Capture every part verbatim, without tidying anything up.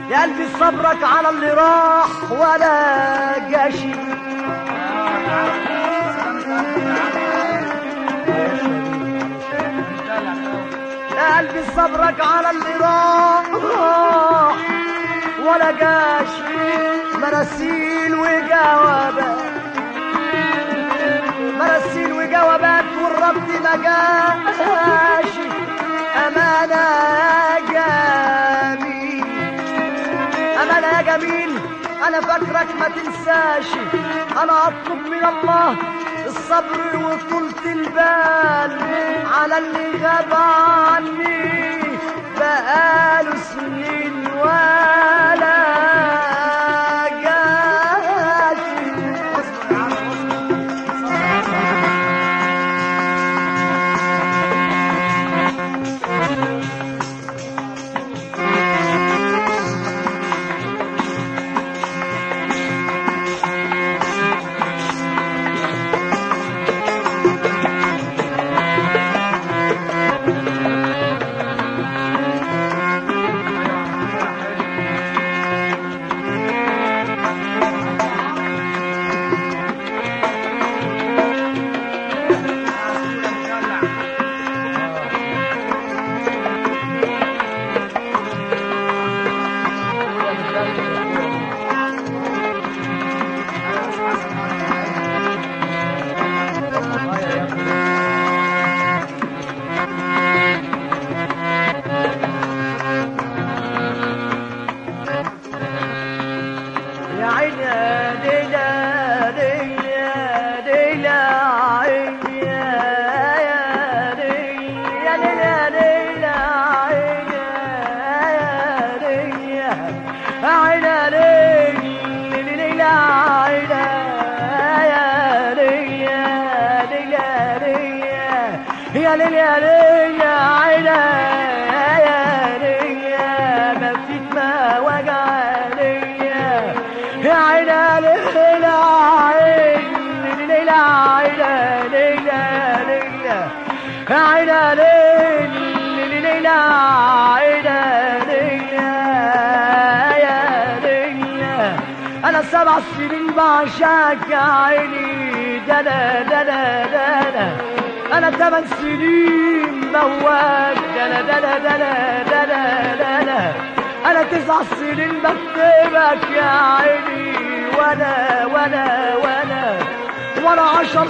يا قلبي صبرك على اللي راح ولا جاشي. يا قلبي صبرك على اللي راح ولا جاشي. مراسيل وجوابات مراسيل وجوابات والرد ما جاشي. أمانة يا جميل أمانة يا جميل أنا فاكرك ما تنساش. أنا أطلب من الله الصبر وطولة البال على اللي غاب عني بقاله سنين ولا جاشي. يا ليل يا ليل يا عيني يا ليل ما فيك ما وجع ليا يا عيني يا ليل يا عيني يا ليل يا ليل يا عيني يا ليل يا عيني يا ليل أنا سبع سنين بعشاك يا عيني دنا دنا دنا أنا ثمان سنين بواك دنا دنا دنا دنا دنا أنا تسع سنين بكتبك يا عيني وأنا وأنا وأنا وأنا عشر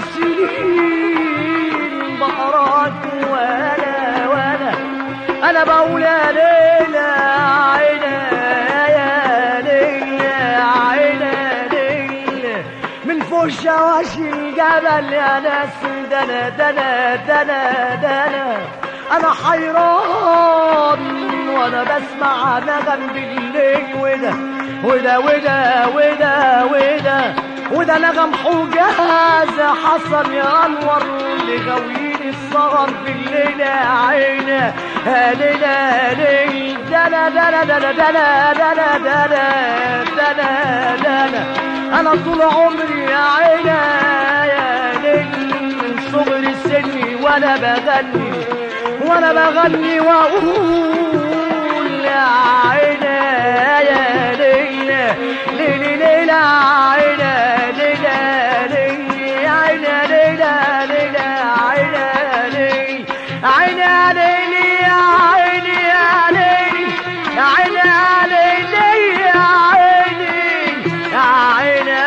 سنين بقراك وأنا وأنا أنا بقول يا ليل يا عيني يا ليل يا عيني ليل من فوق شواشي الجبل يا ناس دنا دنا دنا دنا أنا حيران وأنا بسمع نغم بالليل وده وده وده وده وده وده نغم حجاز حصل يا أنور لغويين السهر بالليل يا عيني يا ليل يا ليل دنا دنا دنا دنا دنا دنا دنا دنا أنا طول عمري يا عيني يا ليل من صغر سني وأنا بغني وأنا بغني وأقول يا عيني يا ليل ليل ليل عيني ليل ليل يا عيني ليل ليل عيني عيني يا ليل يا عيني يا ليل يا عيني يا ليل يا عيني يا عيني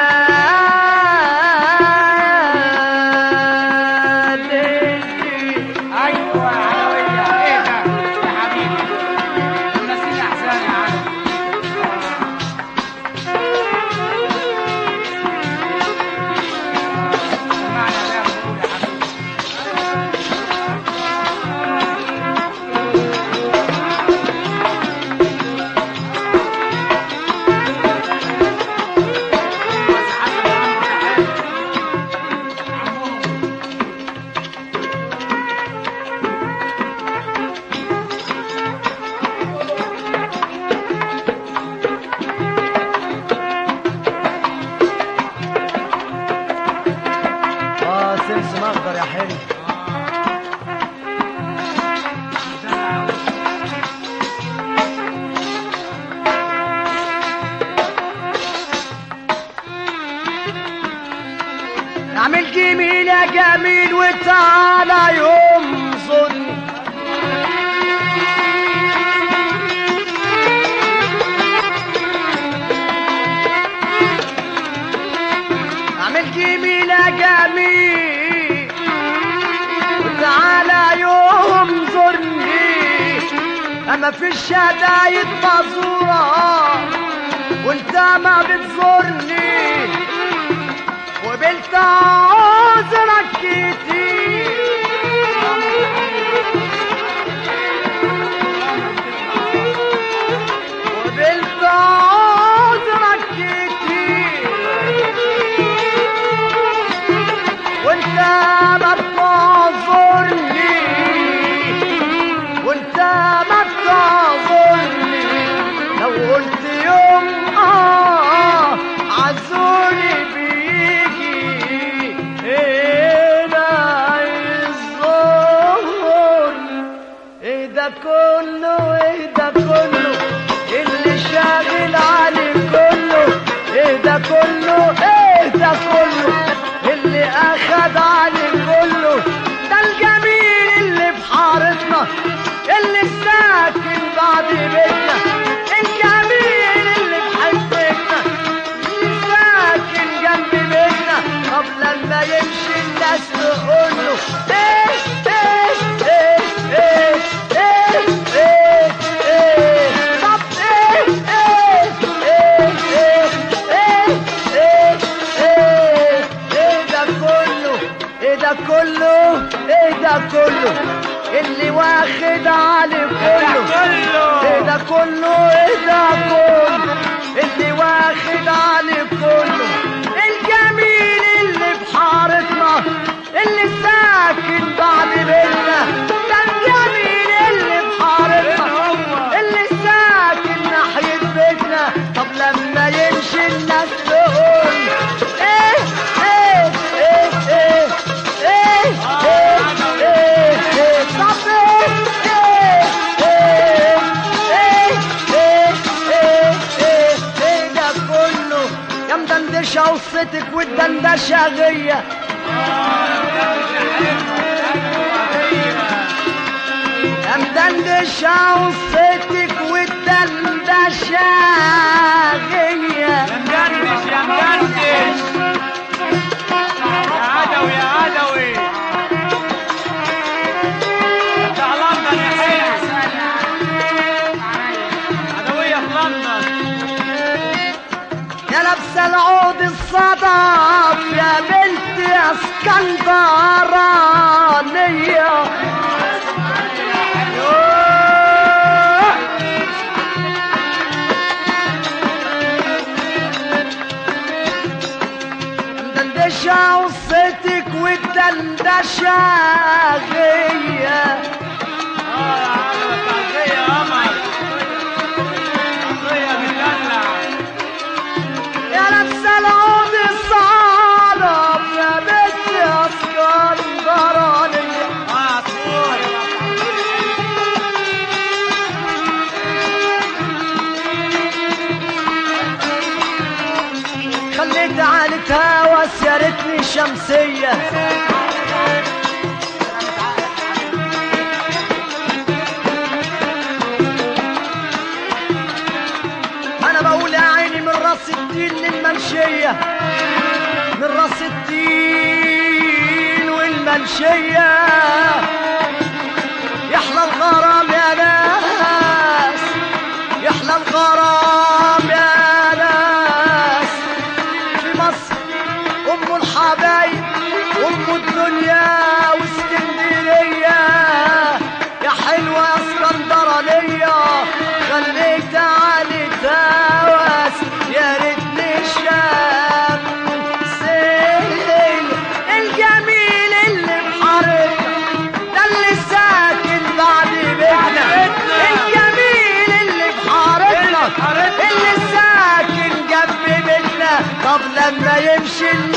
ايوه علوية ايه ده يا حبيبي ونسيت احساني يا جميل وتعالى ينظرني اعمل جميل يا جميل وتعالى ينظرني اما في الشدايد مزورة وانت ما بتزورني وقبلت عذرك كتير وقبلت عذرك كتير وانت ما بتعذرني وانت ما بتعذرني لو قلت يوم اه عزوني ده كله ايه ده كله اللي شاغل علي كله ايه ده كله ايه ده كله اللي اخد علي كله ده الجميل اللي بحارتنا اللي ساكن بعد بيتنا الجميل اللي بحبتنا اللي ساكن جنب بيتنا قبل ما يمشي الناس تقوله ايه ايه ايه ايه كله ايه ده كله اللي واخد علي كله ايه ده كله ايه ده كله اللي واخد علي كله الجميل اللي بحارتنا اللي ساكن بعد بيتنا ده الجميل اللي بحارتنا اللي ساكن ناحية بيتنا طب لما يمشي الناس تقول ايه ايه ايه ايه وصتك والدندشة غية يا مدندشة وصتك والدندشة غية يا مدندش يا مدندش يا عدوي يا عدوي بتاع لندن يا حلو عدوية في لندن يا لابسه العود الصدف يا بنت يا اسكندرانيه مدندشه وصيتك والدندشه غيه العود الصعب يا بنت يا اسكندرانية خليت عالك هوس يا ريتني شمسية انا بقول يا عيني من راس الدين للمنشية من راس الدين والمنشية يحلى الغرام يا ناس يحلى الغرام يا ناس في مصر ام الحبايب ام الدنيا واسكندرية يا حلوة يا اسكندرانية خليت علي تاوس يا ريتني شاب سيل الجميل اللي بحارتنا ده اللي ساكن بعد بيتنا الجميل اللي بحارتنا اللي ساكن جنب بيتنا طب لما يمشي